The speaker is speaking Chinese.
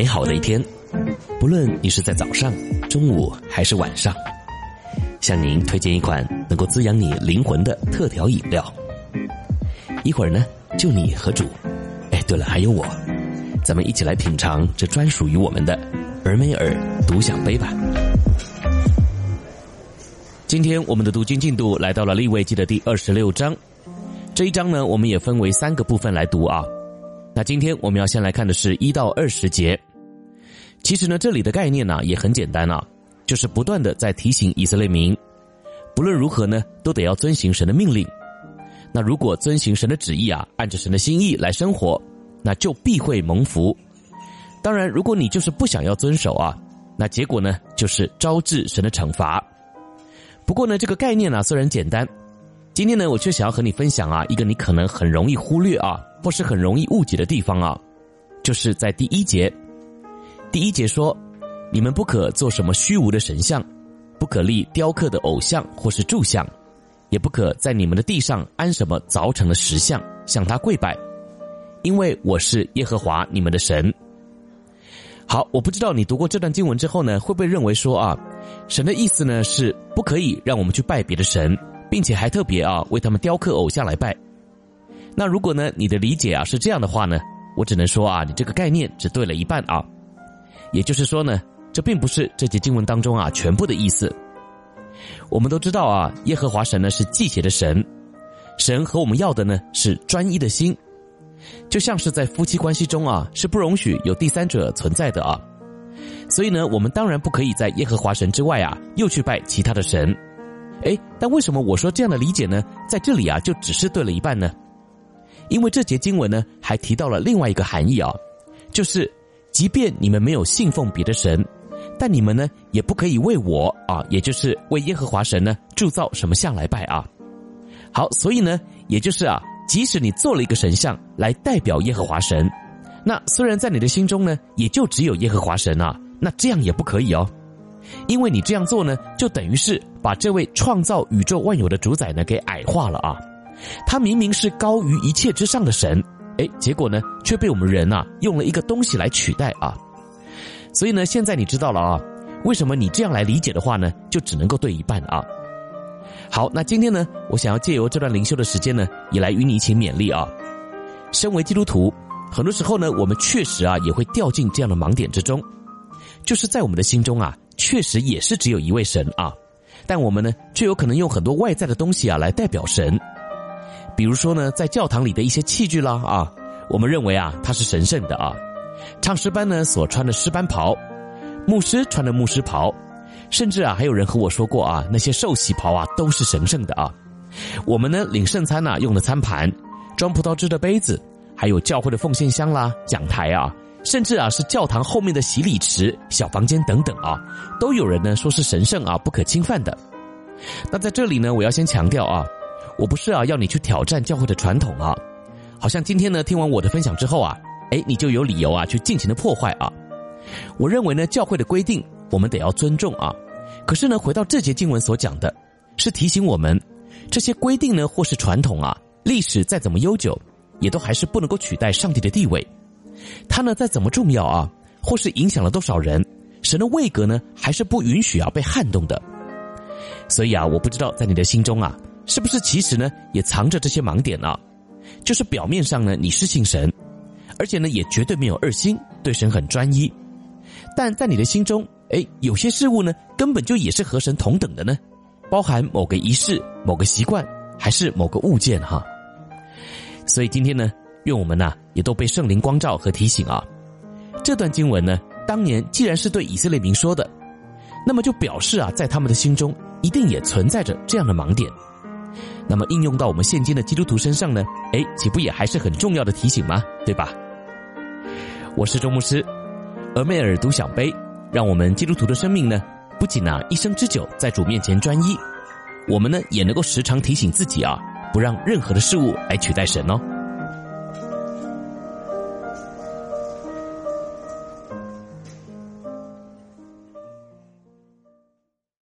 美好的一天，不论你是在早上、中午还是晚上，向您推荐一款能够滋养你灵魂的特调饮料。一会儿呢，就你和主，对了，还有我，咱们一起来品尝这专属于我们的俄美尔独享杯吧。今天我们的读经进度来到了利未记的第26章，这一章呢，我们也分为3个部分来读啊。那今天我们要先来看的是1到20节。其实呢，这里的概念呢也很简单啊，就是不断的在提醒以色列民，不论如何呢，都得要遵行神的命令。那如果遵行神的旨意啊，按着神的心意来生活，那就必会蒙福。当然，如果你就是不想要遵守啊，那结果呢就是招致神的惩罚。不过呢，这个概念呢虽然简单，今天呢我却想要和你分享啊一个你可能很容易忽略啊，或是很容易误解的地方啊，就是在第1节。第1节说，你们不可做什么虚无的神像，不可立雕刻的偶像或是柱像，也不可在你们的地上安什么凿成的石像，向他跪拜，因为我是耶和华你们的神。好，我不知道你读过这段经文之后呢，会不会认为说啊，神的意思呢是不可以让我们去拜别的神，并且还特别啊为他们雕刻偶像来拜。那如果呢你的理解啊是这样的话呢，我只能说啊，你这个概念只对了一半啊。也就是说呢，这并不是这节经文当中啊全部的意思。我们都知道啊，耶和华神呢是忌邪的神，神和我们要的呢是专一的心。就像是在夫妻关系中啊，是不容许有第三者存在的啊。所以呢，我们当然不可以在耶和华神之外啊，又去拜其他的神。但为什么我说这样的理解呢，在这里啊，就只是对了一半呢？因为这节经文呢，还提到了另外一个含义啊，就是即便你们没有信奉别的神，但你们呢，也不可以为我啊，也就是为耶和华神呢，铸造什么像来拜啊。好，所以呢，也就是啊，即使你做了一个神像来代表耶和华神，那虽然在你的心中呢，也就只有耶和华神啊，那这样也不可以哦。因为你这样做呢，就等于是把这位创造宇宙万有的主宰呢给矮化了啊。他明明是高于一切之上的神，结果呢却被我们人啊用了一个东西来取代啊。所以呢，现在你知道了啊，为什么你这样来理解的话呢，就只能够对一半啊。好，那今天呢，我想要借由这段灵修的时间呢，也来与你一起勉励啊。身为基督徒，很多时候呢，我们确实啊也会掉进这样的盲点之中，就是在我们的心中啊，确实也是只有一位神啊，但我们呢，却有可能用很多外在的东西啊来代表神。比如说呢，在教堂里的一些器具啦啊，我们认为啊它是神圣的啊。唱诗班呢所穿的诗班袍，牧师穿的牧师袍，甚至啊还有人和我说过啊，那些受洗袍啊都是神圣的啊。我们呢领圣餐啊用的餐盘，装葡萄汁的杯子，还有教会的奉献箱啦、讲台啊，甚至啊是教堂后面的洗礼池、小房间等等啊，都有人呢说是神圣啊不可侵犯的。那在这里呢，我要先强调啊，我不是啊要你去挑战教会的传统啊，好像今天呢听完我的分享之后啊，你就有理由啊去尽情的破坏啊。我认为呢，教会的规定我们得要尊重啊。可是呢，回到这节经文所讲的，是提醒我们，这些规定呢或是传统啊，历史再怎么悠久，也都还是不能够取代上帝的地位。它呢再怎么重要啊，或是影响了多少人，神的位格呢还是不允许啊被撼动的。所以啊，我不知道在你的心中啊，是不是其实呢也藏着这些盲点啊？就是表面上呢你是信神，而且呢也绝对没有二心，对神很专一，但在你的心中，有些事物呢根本就也是和神同等的呢，包含某个仪式、某个习惯，还是某个物件哈。所以今天呢，愿我们呢也都被圣灵光照和提醒啊。这段经文呢，当年既然是对以色列民说的，那么就表示啊，在他们的心中一定也存在着这样的盲点。那么应用到我们现今的基督徒身上呢，岂不也还是很重要的提醒吗？对吧？我是周牧师，俄美尔独享杯，让我们基督徒的生命呢，不仅啊一生之久在主面前专一，我们呢也能够时常提醒自己啊，不让任何的事物来取代神哦。